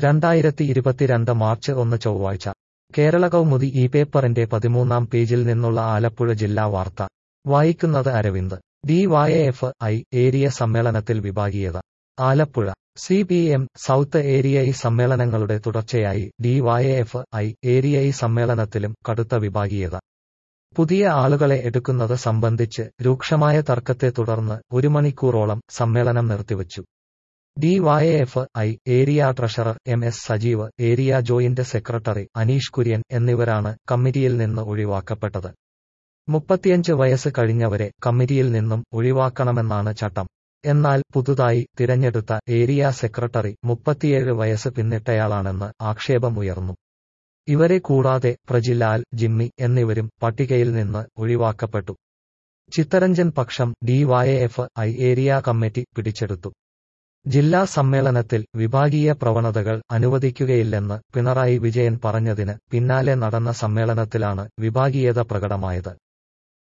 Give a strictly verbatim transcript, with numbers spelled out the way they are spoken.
രണ്ടായിരത്തി ഇരുപത്തിരണ്ട് മാർച്ച് ഒന്ന് ചൊവ്വാഴ്ച കേരള കൗമുദി ഈ പേപ്പറിന്റെ പതിമൂന്നാം പേജിൽ നിന്നുള്ള ആലപ്പുഴ ജില്ലാ വാർത്ത വായിക്കുന്നത് Aravind. D Y F I area സമ്മേളനത്തിൽ വിഭാഗീയത. Alappuzha C P M south area ഇ സമ്മേളനങ്ങളുടെ തുടർച്ചയായി D Y F I area ഇ സമ്മേളനത്തിലും കടുത്ത വിഭാഗീയത. പുതിയ ആളുകളെ എടുക്കുന്നത് സംബന്ധിച്ച് രൂക്ഷമായ തർക്കത്തെ തുടർന്ന് ഒരു മണിക്കൂറോളം സമ്മേളനം നിർത്തിവച്ചു. D Y F I area treasurer M S Sajeev, area joint secretary Aneesh Kurian എന്നിവരാണ് കമ്മിറ്റിയിൽ നിന്ന് ഒഴിവാക്കപ്പെട്ടത്. മുപ്പത്തിയഞ്ച് വയസ്സ് കഴിഞ്ഞവരെ കമ്മിറ്റിയിൽ നിന്നും ഒഴിവാക്കണമെന്നാണ് ചട്ടം. എന്നാൽ പുതുതായി തിരഞ്ഞെടുത്ത ഏരിയ സെക്രട്ടറി മുപ്പത്തിയേഴ് വയസ്സ് പിന്നിട്ടയാളാണെന്ന് ആക്ഷേപം ഉയർന്നു. ഇവരെ കൂടാതെ പ്രജിലാൽ, ജിമ്മി എന്നിവരും പട്ടികയിൽ നിന്ന് ഒഴിവാക്കപ്പെട്ടു. ചിത്തരഞ്ജൻ പക്ഷം D Y F I area committee പിടിച്ചെടുത്തു. ജില്ലാ സമ്മേളനത്തിൽ വിഭാഗീയ പ്രവണതകൾ അനുവദിക്കുകയില്ലെന്ന് പിണറായി വിജയൻ പറഞ്ഞതിന് പിന്നാലെ നടന്ന സമ്മേളനത്തിലാണ് വിഭാഗീയത പ്രകടമായത്.